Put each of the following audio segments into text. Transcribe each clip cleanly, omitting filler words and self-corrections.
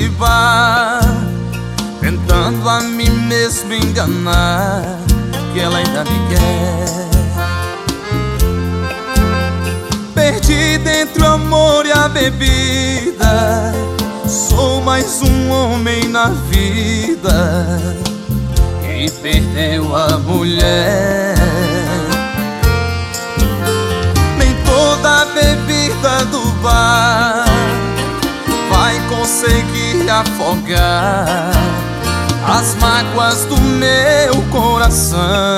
de bar, tentando a mim mesmo enganar que ela ainda me quer. Perdido entre o amor e a bebida, sou mais um homem na vida que perdeu a mulher. Nem toda bebida do bar vai conseguir afogar as mágoas do meu coração.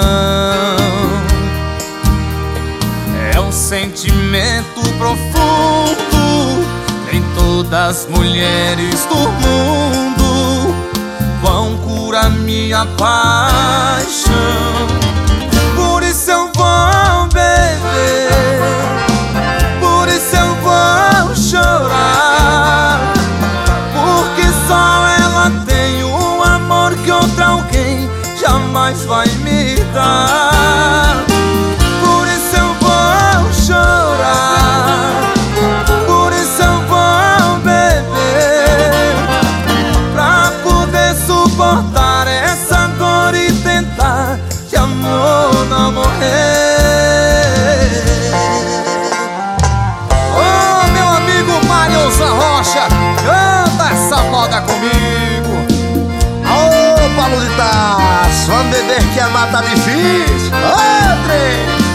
É um sentimento profundo, nem todas as mulheres do mundo vão curar minha paixão. Por isso eu vou beber, por isso eu vou chorar, porque só ela tem um amor que outro alguém jamais vai me dar. Por isso eu vou chorar, por isso eu vou beber, pra poder suportar essa dor e tentar de amor não morrer. Ô meu amigo Mariozão Rocha, canta essa moda comigo. Ô Paulo de Tarso, vamos beber que amar tá difícil. Ô trem!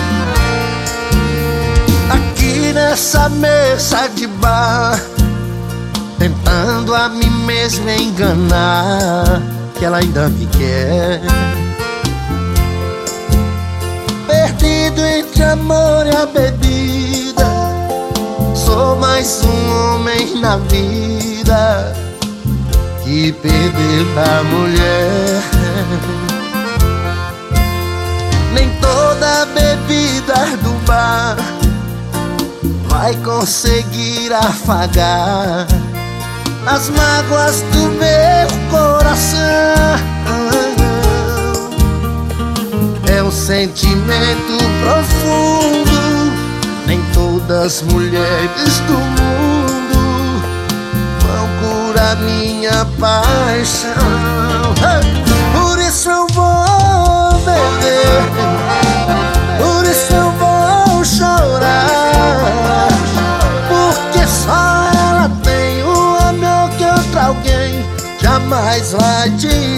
Aqui nessa mesa de bar, tentando a mim mesmo enganar que ela ainda me quer. Perdido entre amor e a bebida, sou mais um homem na vida que perdeu a mulher. Nem toda bebida do bar vai conseguir afagar as mágoas do meu coração. É um sentimento profundo, nem todas as mulheres do mundo vão curar minha paixão. Por isso eu vou beber, por isso eu vou chorar, porque só ela tem um amor que outro alguém jamais vai te